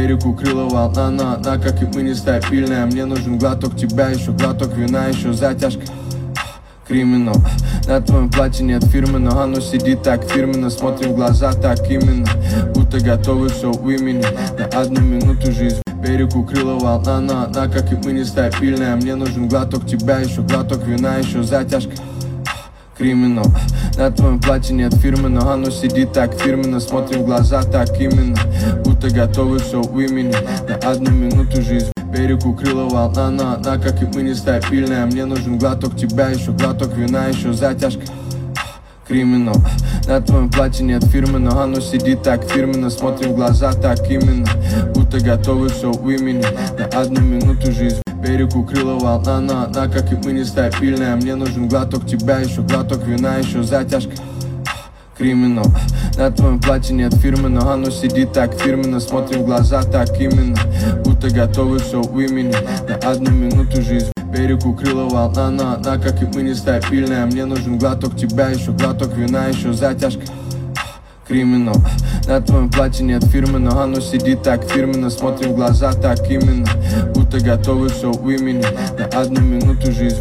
Берег укрыла волна, но она, как и мы, нестабильная. Мне нужен глоток тебя, еще глоток вина, еще затяжка. Криминал. На твоем платье нет фирмы, но оно сидит так фирменно. Смотрим в глаза так именно, будто готовы шоу имени на 1 минуту жизни. Берег укрыла волна, но она, как и мы, нестабильная. Мне нужен глоток тебя, еще глоток вина, еще затяжка. Криминал. На твоем платье нет фирмы, но оно сидит так фирменно. Смотрим в глаза так именно, будто готовы шоу имени на 1 минуту жизни. Берег укрыла волна, но она, как и мы, нестабильная. Мне нужен глоток тебя, еще глоток вина, еще затяжка. Криминал. На твоем платье нет фирмы, но оно сидит так фирменно. Смотрим в глаза так именно, будто готовы шоу имени на 1 минуту жизни. Берег укрыла волна, но она, как и мы, нестабильная. Мне нужен глоток тебя, еще глоток вина, еще затяжка. Криминал. На твоем платье нет фирмы, но оно сидит так фирменно. Смотрим в глаза так именно, будто готовы шоу имени на 1 минуту жизни. Берег укрыла волна, но она, как и мы, нестабильная. Мне нужен глоток тебя, еще глоток вина, еще затяжка. Криминал. На твоем платье нет фирмы, но оно сидит так фирменно. Смотрим в глаза так именно, будто готовы шоу имени на 1 минуту жизни.